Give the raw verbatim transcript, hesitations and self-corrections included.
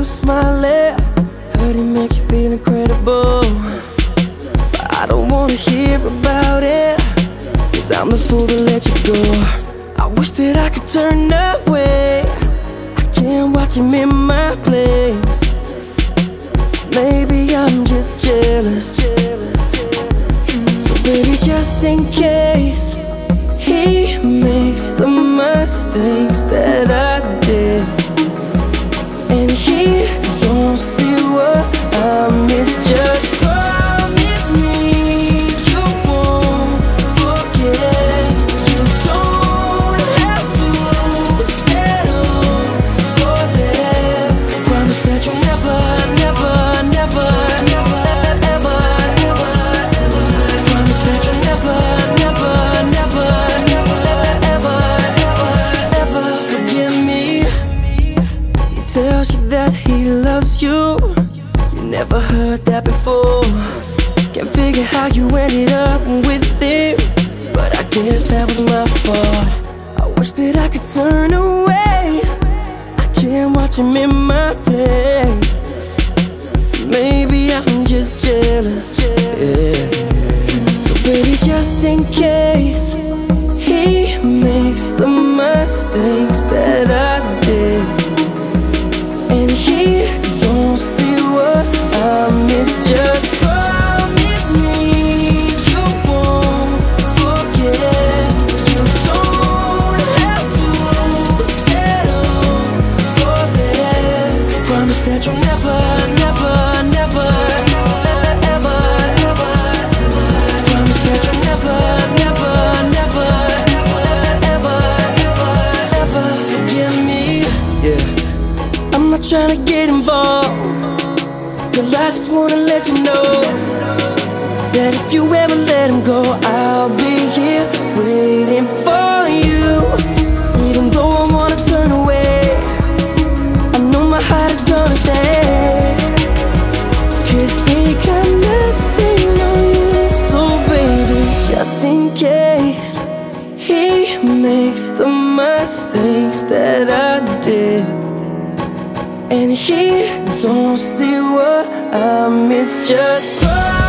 you smiling, heard it makes you feel incredible. But I don't wanna hear about it, cause I'm the fool that let you go. I wish that I could turn away, I can't watch him in my place. Maybe I'm just jealous. So baby, just in case he makes the mistakes that I did, and he don't see what I miss, just promise me you won't forget. You don't have to settle for less. Promise that you'll never, never, never, never, ever, ever, ever. Promise that you'll never, never, never, ever, ever, ever forget me. He tells you that he loves you, you never heard that before. Can't figure how you ended up with him, but I guess that was my fault. I wish that I could turn away, I can't watch him in my place. Maybe I'm just jealous, yeah. So baby, just in case he makes the mistakes that I did, and he don't see what I miss, just promise me you won't forget. You don't have to settle for less. Promise that you'll never, never, never, ever, ever. Promise that you'll never, never, never, ever, ever, ever forget me. Yeah, I'm not trying to get involved, girl, I just wanna let you know that if you ever let him go, I'll be here waiting for you. Even though I wanna turn away, I know my heart is gonna stay, cause they got nothing on you. So baby, just in case he makes the mistakes that I did, and he don't see what I miss, just